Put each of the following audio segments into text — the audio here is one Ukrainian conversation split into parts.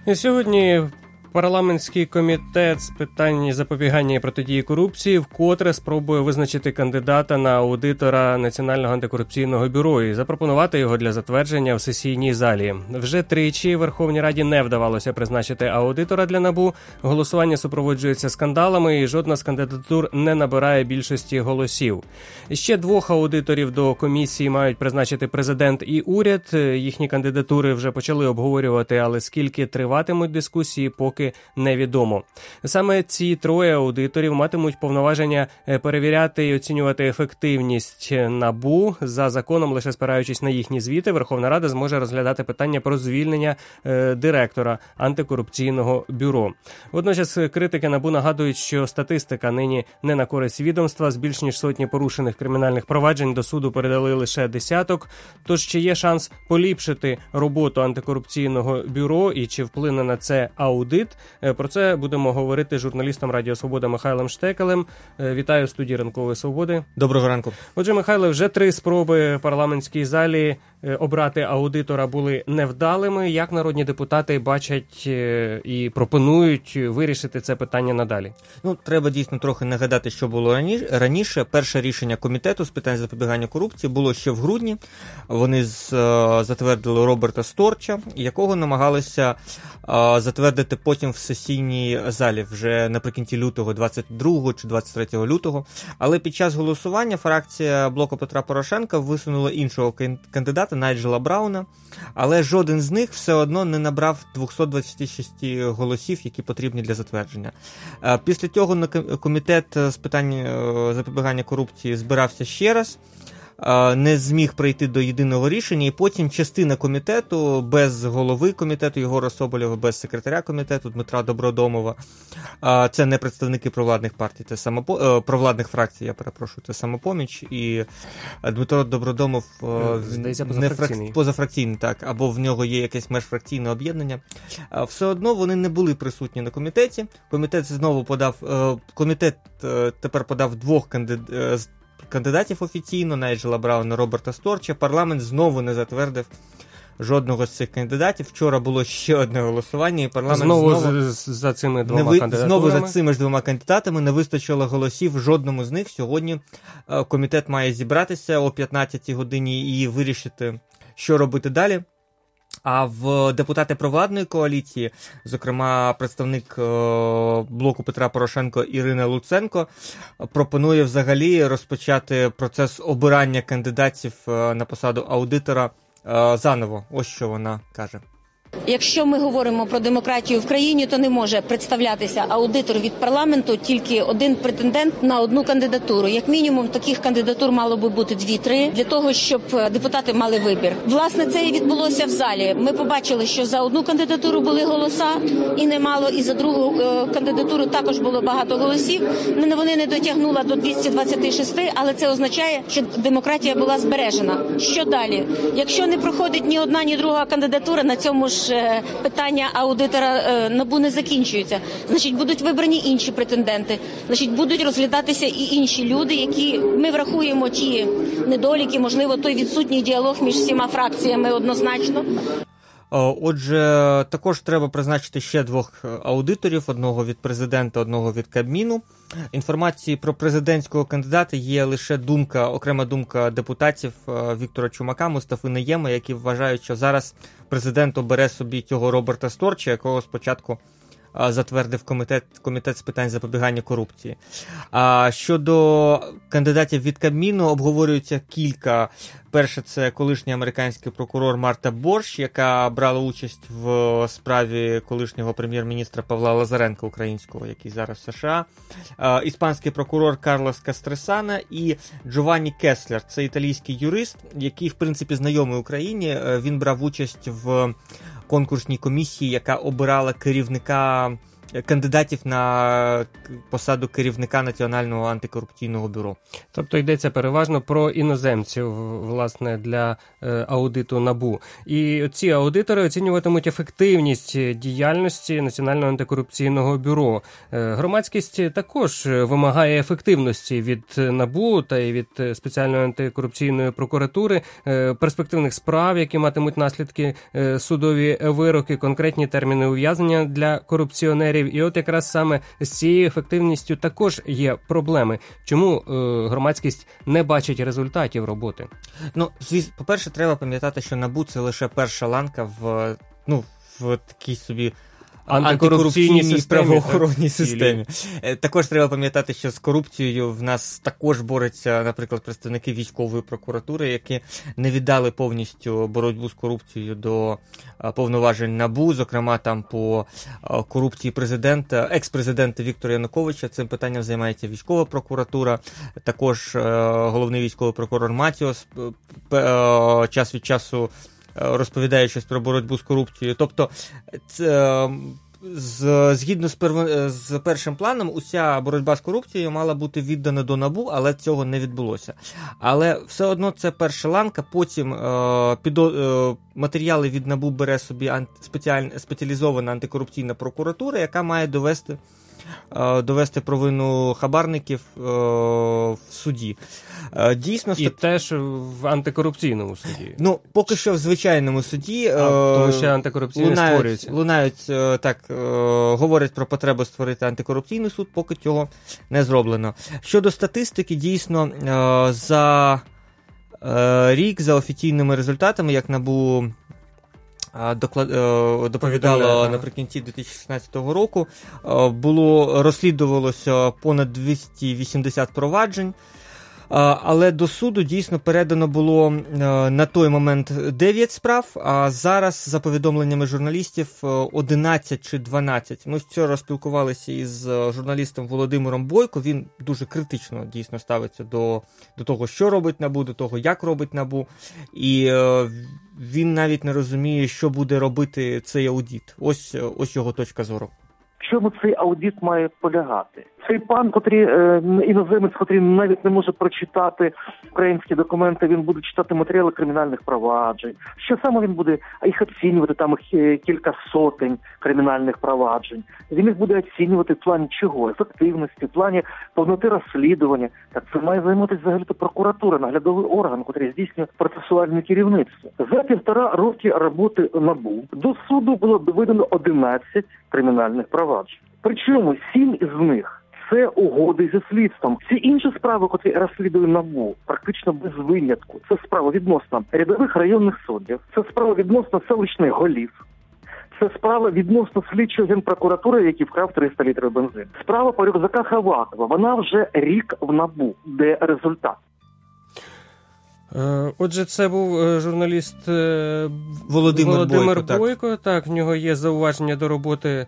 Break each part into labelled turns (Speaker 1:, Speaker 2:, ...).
Speaker 1: Сьогодні парламентський комітет з питань запобігання і протидії корупції вкотре спробує визначити кандидата на аудитора Національного антикорупційного бюро і запропонувати його для затвердження в сесійній залі. Вже тричі Верховній Раді не вдавалося призначити аудитора для НАБУ. Голосування супроводжується скандалами і жодна з кандидатур не набирає більшості голосів. Ще двох аудиторів до комісії мають призначити президент і уряд. Їхні кандидатури вже почали обговорювати, але скільки триватимуть дискусії, поки невідомо. Саме ці троє аудиторів матимуть повноваження перевіряти і оцінювати ефективність НАБУ. За законом, лише спираючись на їхні звіти, Верховна Рада зможе розглядати питання про звільнення директора антикорупційного бюро. Водночас критики НАБУ нагадують, що статистика нині не на користь відомства. З більш ніж сотні порушених кримінальних проваджень до суду передали лише десяток. Тож чи є шанс поліпшити роботу антикорупційного бюро і чи вплине на це аудит? Про це будемо говорити з журналістом Радіо Свобода Михайлом Штекелем. Вітаю в студії Ранкової Свободи.
Speaker 2: Доброго ранку.
Speaker 1: Отже, Михайле, вже 3 спроби в парламентській залі обрати аудитора були невдалими. Як народні депутати бачать і пропонують вирішити це питання надалі?
Speaker 2: Треба дійсно трохи нагадати, що було раніше. Перше рішення комітету з питань запобігання корупції було ще в грудні. Вони затвердили Роберта Сторча, якого намагалися затвердити потім в сесійній залі вже наприкінці лютого, 22 чи 23 лютого. Але під час голосування фракція Блоку Петра Порошенка висунула іншого кандидата, Найджела Брауна, але жоден з них все одно не набрав 226 голосів, які потрібні для затвердження. Після цього комітет з питань запобігання корупції збирався ще раз, не зміг прийти до єдиного рішення, і потім частина комітету, без голови комітету Єгора Соболєва, без секретаря комітету Дмитра Добродомова, це не представники провладних партій, це провладних фракцій, це «Самопоміч», і Дмитро Добродомов позафракційний, так, або в нього є якесь межфракційне об'єднання. Все одно вони не були присутні на комітеті. Комітет тепер подав двох кандидатів офіційно, Найджела Брауна, Роберта Сторча. Парламент знову не затвердив жодного з цих кандидатів. Вчора було ще одне голосування, і парламент
Speaker 1: за цими двома
Speaker 2: кандидатами не вистачило голосів жодному з них. Сьогодні комітет має зібратися о 15-й годині і вирішити, що робити далі. А в депутати провладної коаліції, зокрема представник Блоку Петра Порошенка Ірина Луценко, пропонує взагалі розпочати процес обирання кандидатів на посаду аудитора заново. Ось що вона каже.
Speaker 3: Якщо ми говоримо про демократію в країні, то не може представлятися аудитор від парламенту, тільки один претендент на одну кандидатуру. Як мінімум, таких кандидатур мало би бути 2-3, для того, щоб депутати мали вибір. Власне, це і відбулося в залі. Ми побачили, що за одну кандидатуру були голоса, і немало, і за другу кандидатуру також було багато голосів. Вони не дотягнули до 226, але це означає, що демократія була збережена. Що далі? Якщо не проходить ні одна, ні друга кандидатура, на цьому ж питання аудитора НАБУ не закінчується. Значить, будуть вибрані інші претенденти. Значить, будуть розглядатися і інші люди, які ми врахуємо ті недоліки, можливо, той відсутній діалог між всіма фракціями однозначно.
Speaker 2: Отже, також треба призначити ще двох аудиторів, одного від президента, одного від Кабміну. Інформації про президентського кандидата є лише окрема думка депутатів Віктора Чумака, Мустафи Найєма, які вважають, що зараз президент обере собі цього Роберта Сторча, якого спочатку затвердив комітет з питань запобігання корупції. А щодо кандидатів від Кабміну обговорюється кілька. Перше, це колишній американський прокурор Марта Борщ, яка брала участь в справі колишнього прем'єр-міністра Павла Лазаренка українського, який зараз в США. Іспанський прокурор Карлос Кастресана і Джованні Кеслер. Це італійський юрист, який, в принципі, знайомий Україні. Він брав участь в конкурсній комісії, яка обирала керівника кандидатів на посаду керівника Національного антикорупційного бюро.
Speaker 1: Тобто йдеться переважно про іноземців, власне, для аудиту НАБУ. І ці аудитори оцінюватимуть ефективність діяльності Національного антикорупційного бюро. Громадськість також вимагає ефективності від НАБУ та й від спеціальної антикорупційної прокуратури, перспективних справ, які матимуть наслідки, судові вироки, конкретні терміни ув'язнення для корупціонерів. І от якраз саме з цією ефективністю також є проблеми. Чому громадськість не бачить результатів роботи?
Speaker 2: Ну, по-перше, треба пам'ятати, що НАБУ – це лише перша ланка в такій собі антикорупційній правоохоронній системі. Також треба пам'ятати, що з корупцією в нас також борються, наприклад, представники військової прокуратури, які не віддали повністю боротьбу з корупцією до повноважень НАБУ, зокрема там по корупції екс-президента Віктора Януковича. Цим питанням займається військова прокуратура, також головний військовий прокурор Матіос час від часу розповідає щось про боротьбу з корупцією. Тобто, згідно з першим планом, уся боротьба з корупцією мала бути віддана до НАБУ, але цього не відбулося. Але все одно це перша ланка, потім матеріали від НАБУ бере собі спеціалізована антикорупційна прокуратура, яка має довести провину хабарників в суді. Дійсно,
Speaker 1: і теж в антикорупційному суді.
Speaker 2: Ну, поки що в звичайному суді.
Speaker 1: Тому що антикорупційний створюється.
Speaker 2: Говорять про потребу створити антикорупційний суд, поки цього не зроблено. Щодо статистики, дійсно, за рік, за офіційними результатами, як НАБУ доповідало наприкінці 2016 року, розслідувалося понад 280 проваджень, але до суду дійсно передано було на той момент 9 справ, а зараз, за повідомленнями журналістів, 11 чи 12. Ми вчора спілкувалися із журналістом Володимиром Бойко, він дуже критично дійсно ставиться до того, що робить НАБУ, до того, як робить НАБУ, і він навіть не розуміє, що буде робити цей аудит. Ось його точка зору.
Speaker 4: В чому цей аудит має полягати? Цей пан, іноземець, котрий навіть не може прочитати українські документи, він буде читати матеріали кримінальних проваджень. Що саме він буде їх оцінювати, там кілька сотень кримінальних проваджень. Він їх буде оцінювати в плані чого? Ефективності, в плані повноти розслідування. Так це має займатися взагалі-то прокуратура, наглядовий орган, який здійснює процесуальне керівництво. За 1,5 роки роботи НАБУ до суду було доведено 11 кримінальних проваджень. Причому 7 із них це угоди зі слідством. Всі інші справи, які розслідує НАБУ, практично без винятку. Це справа відносно рядових районних суддів, це справа відносно селищних голів, це справа відносно слідчого Генпрокуратури, який вкрав 300 літрів бензину. Справа по рюкзаках Авакова, вона вже рік в НАБУ. Де результат?
Speaker 1: Отже, це був журналіст
Speaker 2: Володимир
Speaker 1: Бойко. Так, в нього є зауваження до роботи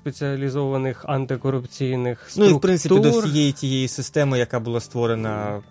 Speaker 1: спеціалізованих антикорупційних структур.
Speaker 2: Ну і, в принципі, до всієї тієї системи, яка була створена